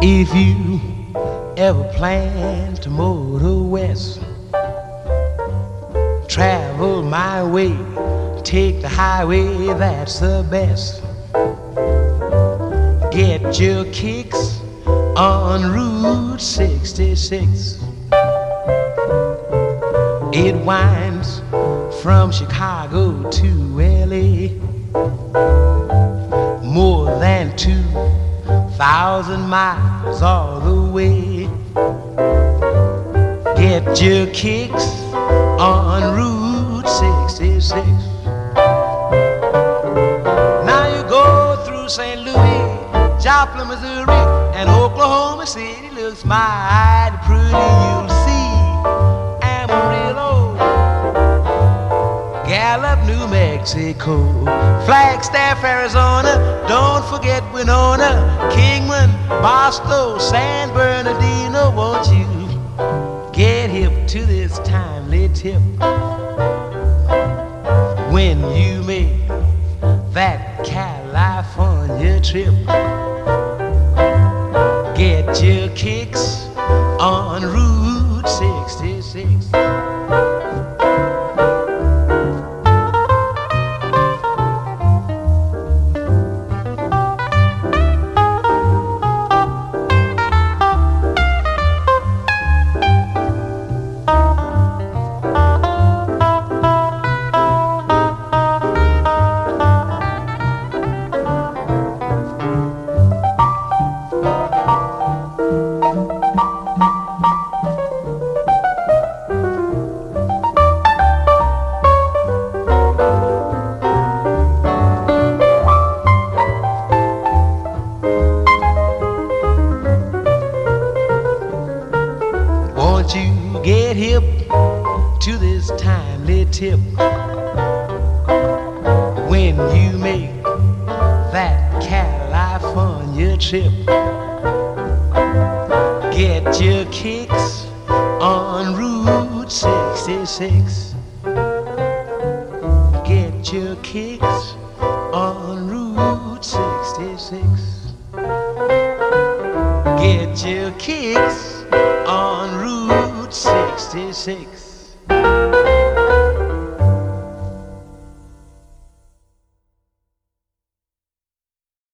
If you ever plan to motor west, travel my way, take the highway, that's the best. Get your kicks on Route 66. It winds from Chicago to LA, more than 2,000 miles all the way. Get your kicks on Route 66. Now you go through St. Louis, Joplin, Missouri, and Oklahoma City looks mighty pretty. You'll see Amarillo, Gallup, New Mexico, Flagstaff, Arizona, don't forget Winona, Kingman, Boston, San Bernardino. Won't you get hip to this timely tip when you make that California trip? Get your kicks on Route 66. Won't you get hip to this timely tip when you make that California trip? Get your kicks on Route 66. Get your kicks on Route 66. Get your kicks on Route 66.